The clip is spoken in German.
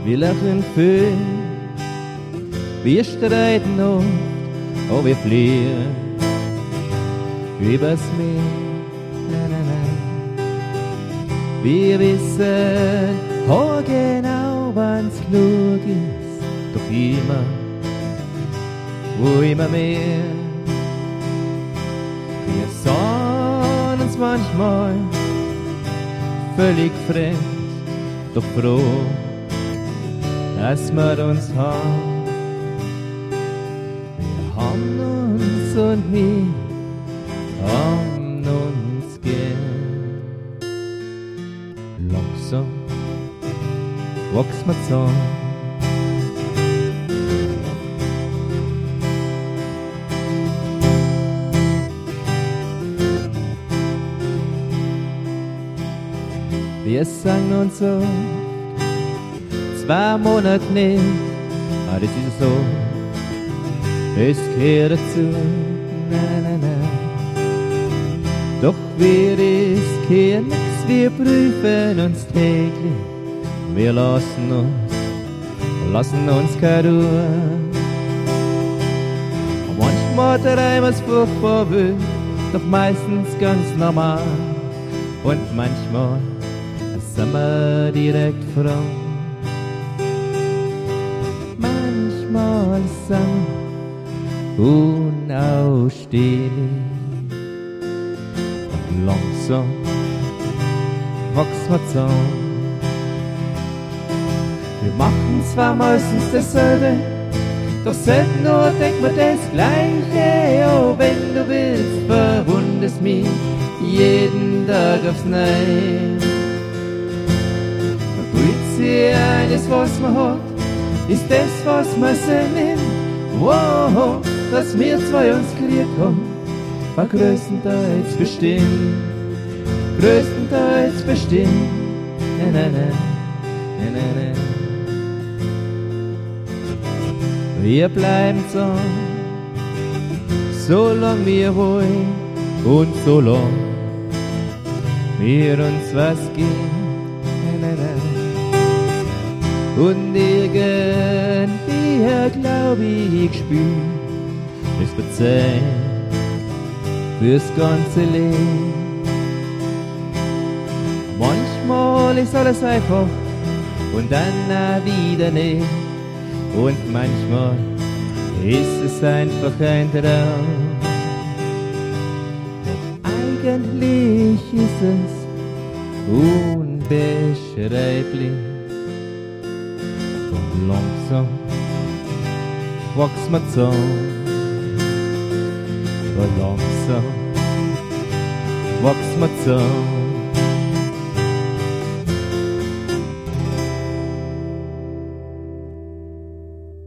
Wir lachen viel, wir streiten oft, oh wir fliehen übers Meer. Na, na, na. Wir wissen oh genau, wann's genug ist, doch immer, wo immer mehr. Wir sahen uns manchmal völlig fremd, doch froh, dass wir uns haben. Wir haben uns und wir haben uns gern. Langsam wachsen wir zusammen. Wir sangen uns so 2 Monate nicht, das ist so, es gehört dazu, na, na, na. Doch wir riskieren nichts, wir prüfen uns täglich, wir lassen uns keine Ruhe. Manchmal treiben wir's furchtbar wild, doch meistens ganz normal. Und manchmal sind wir direkt froh. Manchmal sind wir unausstehlich. Und langsam wachsen wir zusammen. Wir machen zwar meistens dasselbe, doch selten nur denkt man das Gleiche. Oh, wenn du willst, verwundest mich jeden Tag aufs Neue. Eines, was man hat, ist das, was man sich nimmt. Wow, dass wir zwei uns gekriegt haben, war größtenteils bestimmt. Größtenteils bestimmt. Na, na, na, na, na, na. Wir bleiben zusammen, solang wir wollen und solang wir uns was geben. Na, na, na. Und irgendwie glaub ich spür, es wird Zeit fürs ganze Leben. Manchmal ist alles einfach und dann wieder nicht. Und manchmal ist es einfach ein Traum. Doch eigentlich ist es unbeschreiblich. Langsam wachsen wir zusammen, langsam wachsen wir zusammen.